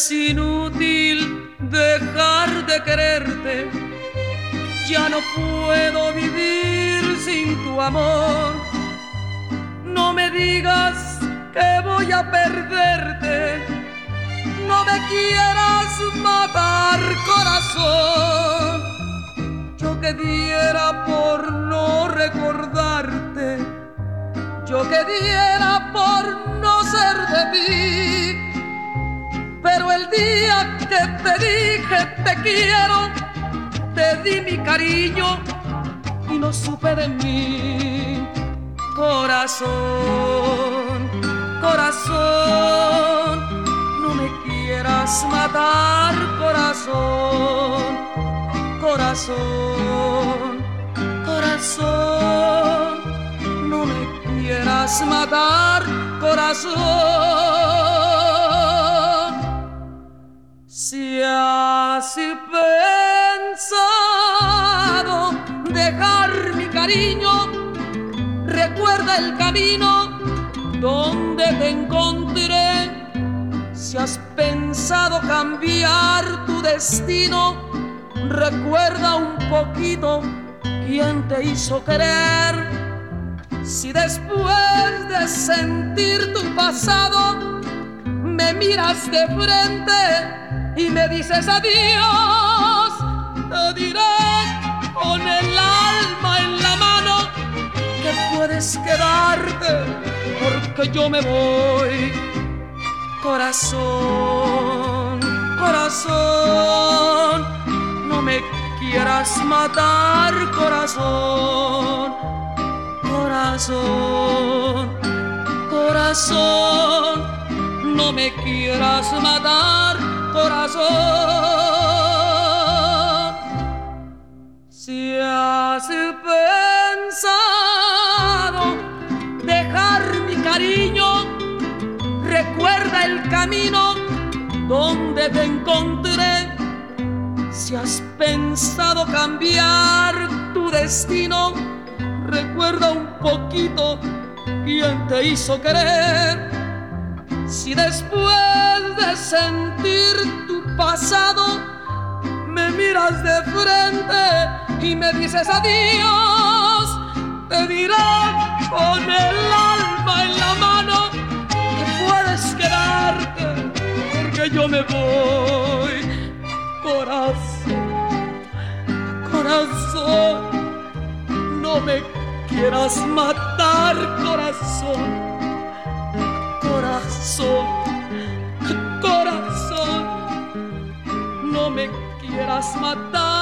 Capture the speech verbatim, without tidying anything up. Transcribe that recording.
Es inútil dejar de quererte, ya no puedo vivir sin tu amor. No me digas que voy a perderte, no me quieras matar, corazón. Yo que diera por no recordarte, yo que diera por no ser de ti. Pero el día que te dije te quiero, te di mi cariño y no supe de mí. Corazón, corazón, no me quieras matar, corazón. Corazón, corazón, no me quieras matar, corazón. Si has pensado dejar mi cariño, recuerda el camino donde te encontré. Si has pensado cambiar tu destino, recuerda un poquito quién te hizo querer. Si después de sentir tu pasado me miras de frente y me dices adiós, te diré con el alma en la mano que puedes quedarte porque yo me voy. Corazón, corazón, no me quieras matar, corazón. Corazón, corazón, no me quieras matar, corazón. Si has pensado dejar mi cariño, recuerda el camino donde te encontré. Si has pensado cambiar tu destino, recuerda un poquito quién te hizo querer. Si después de sentir tu pasado me miras de frente y me dices adiós, te diré con el alma en la mano que puedes quedarte porque yo me voy. Corazón, corazón, no me quieras matar, corazón. Corazón, corazón, no me quieras matar.